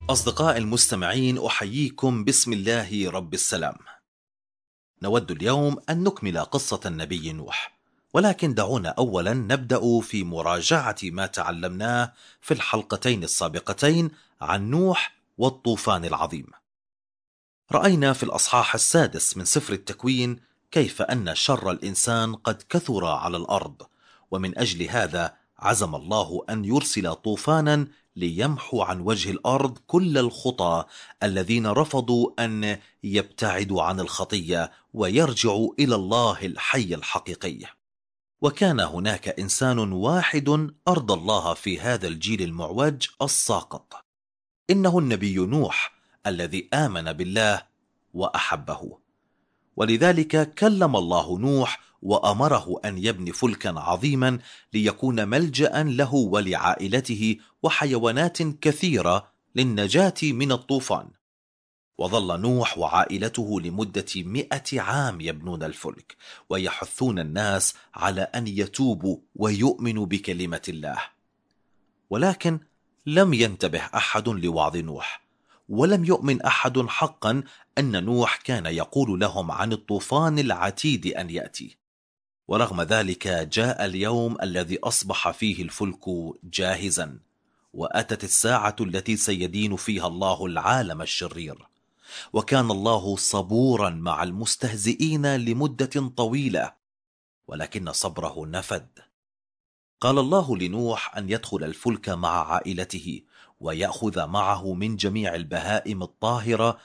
أصدقائي المستمعين، أحييكم بسم الله رب السلام. نود اليوم أن نكمل قصة النبي نوح، ولكن دعونا أولا نبدأ في مراجعة ما تعلمناه في الحلقتين السابقتين عن نوح والطوفان العظيم. رأينا في الأصحاح السادس من سفر التكوين كيف أن شر الإنسان قد كثر على الأرض، ومن أجل هذا عزم الله أن يرسل طوفانا ليمحو عن وجه الأرض كل الخطى الذين رفضوا أن يبتعدوا عن الخطية ويرجعوا إلى الله الحي الحقيقي. وكان هناك إنسان واحد أرضى الله في هذا الجيل المعوج الساقط، إنه النبي نوح الذي آمن بالله وأحبه. ولذلك كلم الله نوح وأمره أن يبني فلكا عظيما ليكون ملجأ له ولعائلته وحيوانات كثيرة للنجاة من الطوفان. وظل نوح وعائلته لمدة 100 عام يبنون الفلك ويحثون الناس على أن يتوبوا ويؤمنوا بكلمة الله. ولكن لم ينتبه أحد لوعظ نوح، ولم يؤمن أحد حقا أن نوح كان يقول لهم عن الطوفان العتيد أن يأتي. ورغم ذلك جاء اليوم الذي أصبح فيه الفلك جاهزا، وأتت الساعة التي سيدين فيها الله العالم الشرير. وكان الله صبورا مع المستهزئين لمدة طويلة، ولكن صبره نفد. قال الله لنوح أن يدخل الفلك مع عائلته ويأخذ معه من جميع البهائم الطاهرة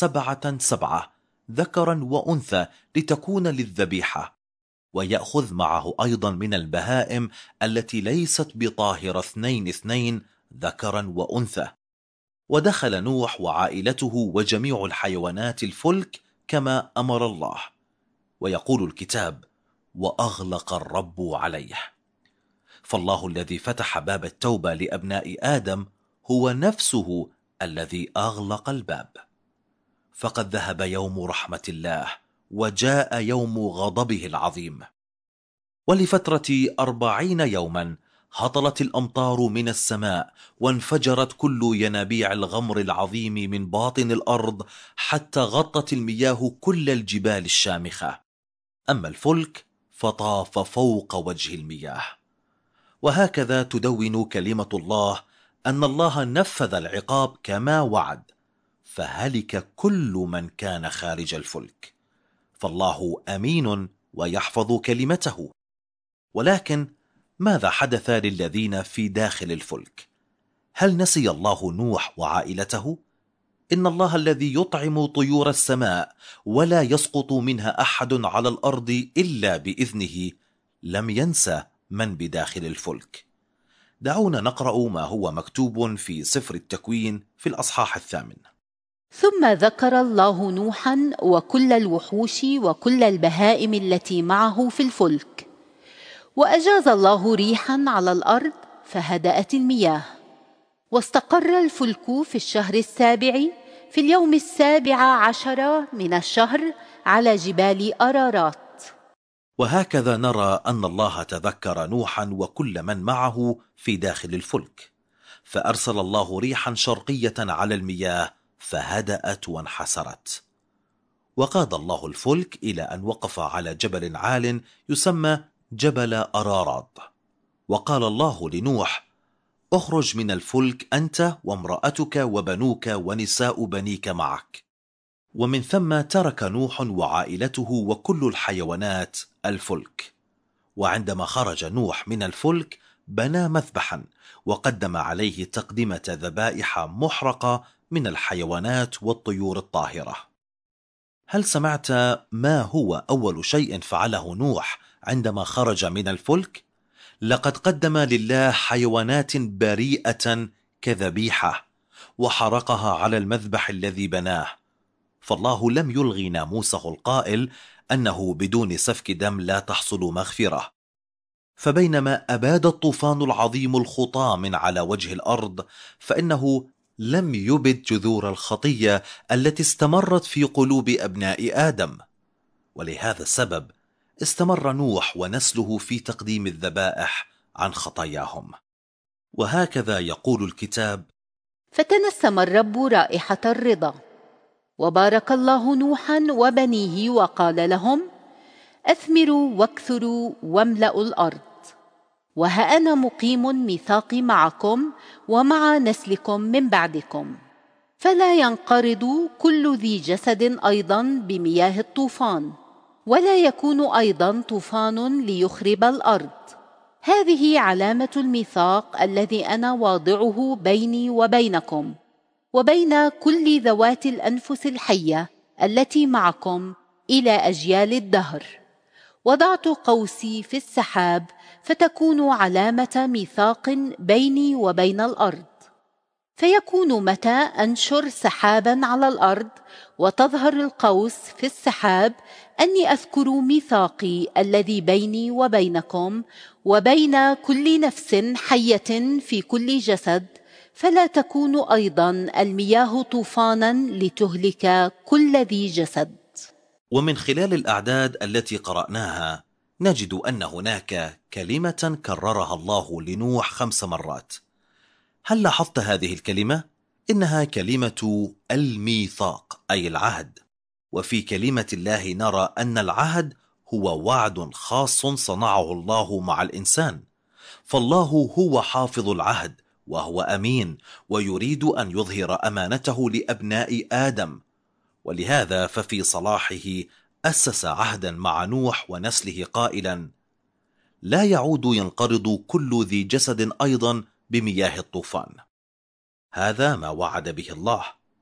7 ذكرا وأنثى لتكون للذبيحة، ويأخذ معه أيضا من البهائم التي ليست بطاهرة 2 ذكرا وأنثى. ودخل نوح وعائلته وجميع الحيوانات الفلك كما أمر الله. ويقول الكتاب: وأغلق الرب عليه. فالله الذي فتح باب التوبة لأبناء آدم هو نفسه الذي أغلق الباب. فقد ذهب يوم رحمة الله وجاء يوم غضبه العظيم. ولفترة 40 يوما هطلت الأمطار من السماء، وانفجرت كل ينابيع الغمر العظيم من باطن الأرض حتى غطت المياه كل الجبال الشامخة. أما الفلك فطاف فوق وجه المياه. وهكذا تدون كلمة الله أن الله نفذ العقاب كما وعد، فهلك كل من كان خارج الفلك. فالله أمين ويحفظ كلمته. ولكن ماذا حدث للذين في داخل الفلك؟ هل نسي الله نوح وعائلته؟ إن الله الذي يطعم طيور السماء ولا يسقط منها أحد على الأرض إلا بإذنه لم ينسى من بداخل الفلك. دعونا نقرأ ما هو مكتوب في سفر التكوين في الأصحاح 8. ثم ذكر الله نوحا وكل الوحوش وكل البهائم التي معه في الفلك، وأجاز الله ريحا على الأرض فهدأت المياه، واستقر الفلك في الشهر 7 في اليوم 17 من الشهر على جبال أرارات. وهكذا نرى أن الله تذكر نوحا وكل من معه في داخل الفلك، فأرسل الله ريحا شرقية على المياه فهدأت وانحسرت. وقاد الله الفلك إلى أن وقف على جبل عال يسمى جبل أرارات. وقال الله لنوح: اخرج من الفلك أنت وامرأتك وبنوك ونساء بنيك معك. ومن ثم ترك نوح وعائلته وكل الحيوانات الفلك. وعندما خرج نوح من الفلك بنى مذبحا وقدم عليه تقدمة ذبائح محرقة من الحيوانات والطيور الطاهرة. هل سمعت ما هو أول شيء فعله نوح عندما خرج من الفلك؟ لقد قدم لله حيوانات بريئة كذبيحة وحرقها على المذبح الذي بناه. فالله لم يلغي ناموسه القائل أنه بدون سفك دم لا تحصل مغفرة. فبينما أباد الطوفان العظيم الخطى من على وجه الأرض، فإنه لم يبد جذور الخطية التي استمرت في قلوب أبناء آدم. ولهذا السبب استمر نوح ونسله في تقديم الذبائح عن خطاياهم. وهكذا يقول الكتاب: فتنسم الرب رائحة الرضا. وبارك الله نوحا وبنيه وقال لهم: أثمروا واكثروا واملأوا الأرض، وها أنا مقيم ميثاقي معكم ومع نسلكم من بعدكم، فلا ينقرض كل ذي جسد أيضا بمياه الطوفان، ولا يكون أيضا طوفان ليخرب الأرض. هذه علامة الميثاق الذي أنا واضعه بيني وبينكم وبين كل ذوات الأنفس الحية التي معكم إلى أجيال الدهر. وضعت قوسي في السحاب فتكون علامة ميثاق بيني وبين الأرض. فيكون متى أنشر سحابا على الأرض وتظهر القوس في السحاب أني أذكر ميثاقي الذي بيني وبينكم وبين كل نفس حية في كل جسد، فلا تكون أيضا المياه طوفانا لتهلك كل ذي جسد. ومن خلال الأعداد التي قرأناها نجد أن هناك كلمة كررها الله لنوح 5 مرات. هل لاحظت هذه الكلمة؟ إنها كلمة الميثاق أي العهد. وفي كلمة الله نرى أن العهد هو وعد خاص صنعه الله مع الإنسان، فالله هو حافظ العهد وهو أمين، ويريد أن يظهر أمانته لأبناء آدم. ولهذا ففي صلاحه أسس عهدا مع نوح ونسله قائلا: لا يعود ينقرض كل ذي جسد أيضا بمياه الطوفان. هذا ما وعد به الله،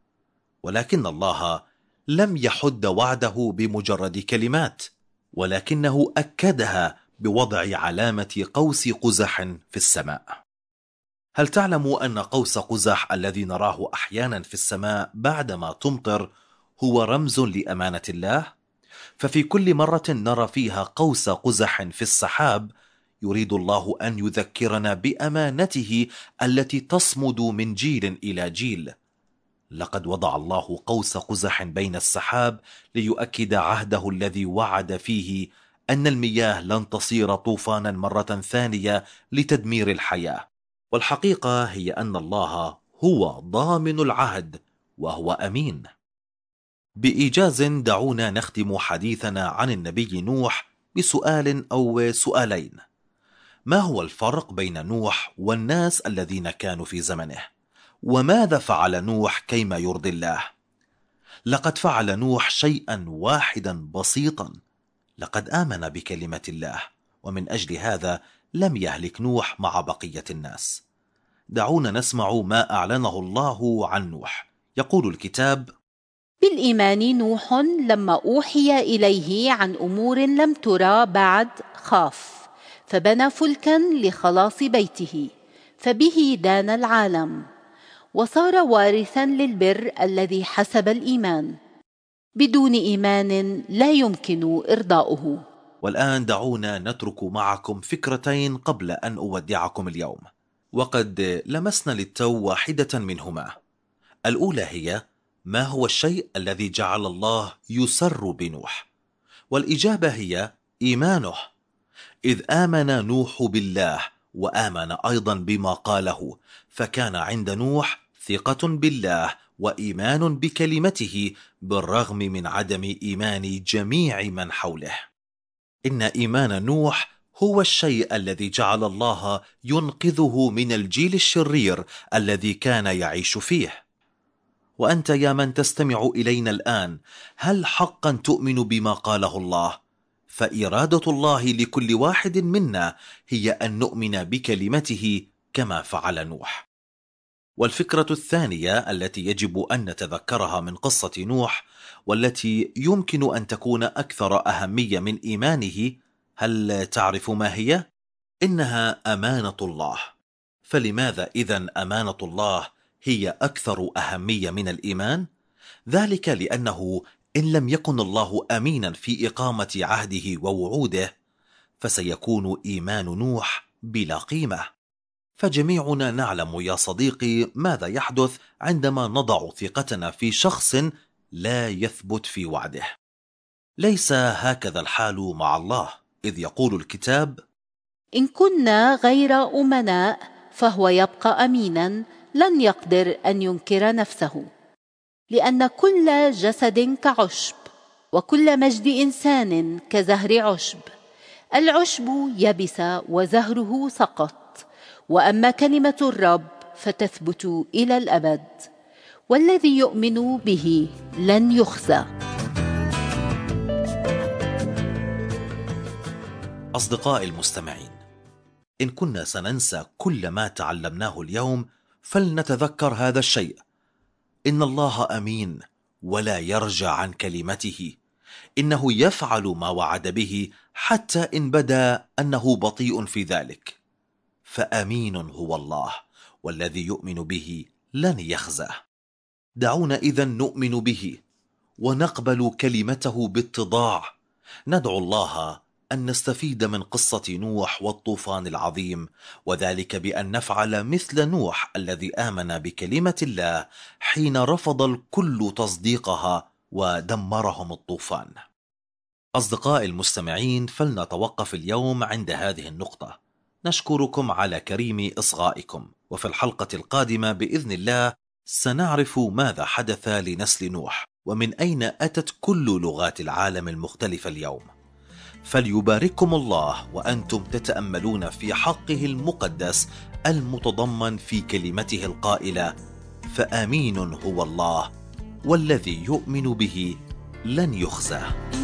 ولكن الله لم يحد وعده بمجرد كلمات، ولكنه أكدها بوضع علامة قوس قزح في السماء. هل تعلم أن قوس قزح الذي نراه أحيانا في السماء بعدما تمطر هو رمز لأمانة الله؟ ففي كل مرة نرى فيها قوس قزح في السحاب يريد الله أن يذكرنا بأمانته التي تصمد من جيل إلى جيل. لقد وضع الله قوس قزح بين السحاب ليؤكد عهده الذي وعد فيه أن المياه لن تصير طوفانا مرة ثانية لتدمير الحياة. والحقيقة هي أن الله هو ضامن العهد وهو أمين. بإيجاز دعونا نختم حديثنا عن النبي نوح بسؤال أو سؤالين. ما هو الفرق بين نوح والناس الذين كانوا في زمنه؟ وماذا فعل نوح كيما يرضي الله؟ لقد فعل نوح شيئا واحدا بسيطا، لقد آمن بكلمة الله، ومن أجل هذا لم يهلك نوح مع بقية الناس. دعونا نسمع ما أعلنه الله عن نوح. يقول الكتاب: بالإيمان نوح لما أوحي إليه عن أمور لم ترى بعد خاف، فبنى فلكا لخلاص بيته، فبه دان العالم، وصار وارثا للبر الذي حسب الإيمان. بدون إيمان لا يمكن إرضاؤه. والآن دعونا نترك معكم فكرتين قبل أن أودعكم اليوم، وقد لمسنا للتو واحدة منهما. الأولى هي: ما هو الشيء الذي جعل الله يسر بنوح؟ والإجابة هي إيمانه، إذ آمن نوح بالله وآمن أيضا بما قاله، فكان عند نوح ثقة بالله وإيمان بكلمته بالرغم من عدم إيمان جميع من حوله. إن إيمان نوح هو الشيء الذي جعل الله ينقذه من الجيل الشرير الذي كان يعيش فيه. وأنت يا من تستمع إلينا الآن، هل حقا تؤمن بما قاله الله؟ فإرادة الله لكل واحد منا هي أن نؤمن بكلمته كما فعل نوح. والفكرة الثانية التي يجب أن نتذكرها من قصة نوح، والتي يمكن أن تكون أكثر أهمية من إيمانه، هل تعرف ما هي؟ إنها أمانة الله. فلماذا إذن أمانة الله هي أكثر أهمية من الإيمان؟ ذلك لأنه إن لم يكن الله أمينا في إقامة عهده ووعوده، فسيكون إيمان نوح بلا قيمة. فجميعنا نعلم يا صديقي ماذا يحدث عندما نضع ثقتنا في شخص لا يثبت في وعده. ليس هكذا الحال مع الله، إذ يقول الكتاب: إن كنا غير أمناء فهو يبقى أمينا، لن يقدر أن ينكر نفسه، لأن كل جسد كعشب، وكل مجد إنسان كزهر عشب. العشب يبس وزهره سقط، وأما كلمة الرب فتثبت إلى الأبد، والذي يؤمن به لن يخزى. أصدقائي المستمعين، إن كنا سننسى كل ما تعلمناه اليوم فلنتذكر هذا الشيء: إن الله أمين ولا يرجع عن كلمته، إنه يفعل ما وعد به حتى إن بدا أنه بطيء في ذلك، فأمين هو الله، والذي يؤمن به لن يخزى. دعونا إذن نؤمن به ونقبل كلمته باتضاع. ندعو الله أن نستفيد من قصة نوح والطوفان العظيم، وذلك بأن نفعل مثل نوح الذي آمن بكلمة الله حين رفض الكل تصديقها ودمرهم الطوفان. أصدقائي المستمعين، فلنتوقف اليوم عند هذه النقطة. نشكركم على كريم إصغائكم، وفي الحلقة القادمة بإذن الله سنعرف ماذا حدث لنسل نوح، ومن أين أتت كل لغات العالم المختلفة اليوم. فليبارككم الله وأنتم تتأملون في حقه المقدس المتضمن في كلمته القائلة: فآمين هو الله والذي يؤمن به لن يخزى.